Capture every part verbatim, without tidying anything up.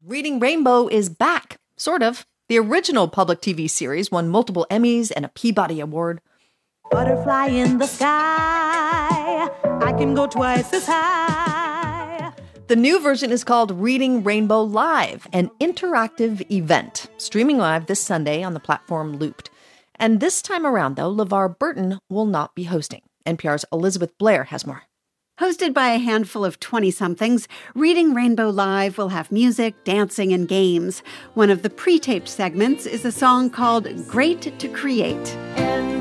Reading Rainbow is back, sort of. The original public T V series won multiple Emmys and a Peabody Award. Butterfly in the sky, I can go twice as high. The new version is called Reading Rainbow Live, an interactive event, streaming live this Sunday on the platform Looped. And this time around, though, LeVar Burton will not be hosting. N P R's Elizabeth Blair has more. Hosted by a handful of twenty-somethings, Reading Rainbow Live will have music, dancing, and games. One of the pre-taped segments is a song called Great to Create. And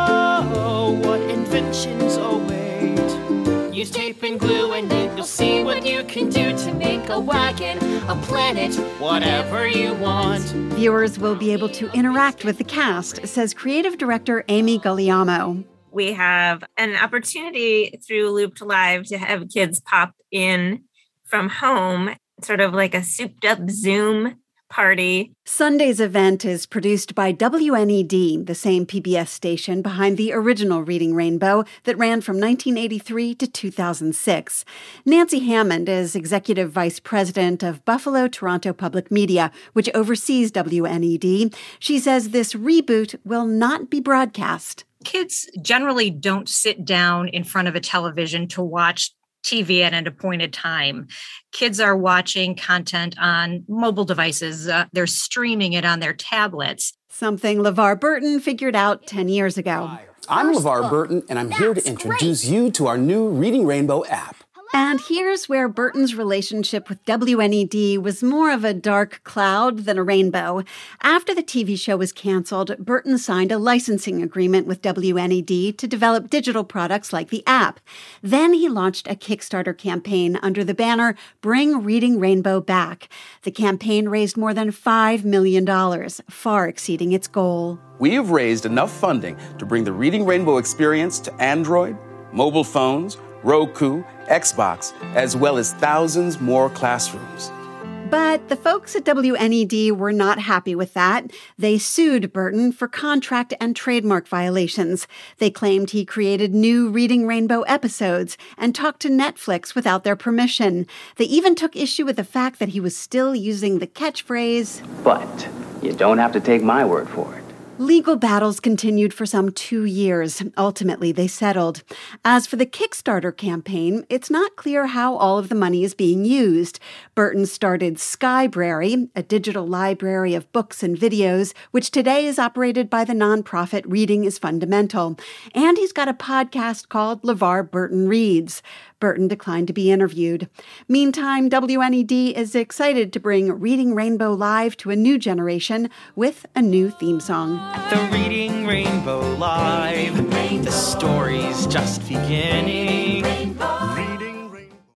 oh, what inventions await. Use tape and glue and you'll see what you can do to make a wagon, a planet, whatever you want. Viewers will be able to interact with the cast, says creative director Amy Guglielmo. We have an opportunity through Looped Live to have kids pop in from home, sort of like a souped-up Zoom party. Sunday's event is produced by W N E D, the same P B S station behind the original Reading Rainbow that ran from nineteen eighty-three to two thousand six. Nancy Hammond is executive vice president of Buffalo Toronto Public Media, which oversees W N E D. She says this reboot will not be broadcast. Kids generally don't sit down in front of a television to watch T V at an appointed time. Kids are watching content on mobile devices. Uh, they're streaming it on their tablets. Something LeVar Burton figured out ten years ago. I'm LeVar Burton, and I'm here to introduce you to our new Reading Rainbow app. And here's where Burton's relationship with W N E D was more of a dark cloud than a rainbow. After the T V show was canceled, Burton signed a licensing agreement with W N E D to develop digital products like the app. Then he launched a Kickstarter campaign under the banner Bring Reading Rainbow Back. The campaign raised more than five million dollars, far exceeding its goal. We have raised enough funding to bring the Reading Rainbow experience to Android, mobile phones, Roku, Xbox, as well as thousands more classrooms. But the folks at W N E D were not happy with that. They sued Burton for contract and trademark violations. They claimed he created new Reading Rainbow episodes and talked to Netflix without their permission. They even took issue with the fact that he was still using the catchphrase, "But you don't have to take my word for it." Legal battles continued for some two years. Ultimately, they settled. As for the Kickstarter campaign, it's not clear how all of the money is being used. Burton started Skybrary, a digital library of books and videos, which today is operated by the nonprofit Reading is Fundamental. And he's got a podcast called LeVar Burton Reads. Burton declined to be interviewed. Meantime, W N E D is excited to bring Reading Rainbow Live to a new generation with a new theme song. The Reading Rainbow Live, the story's just beginning.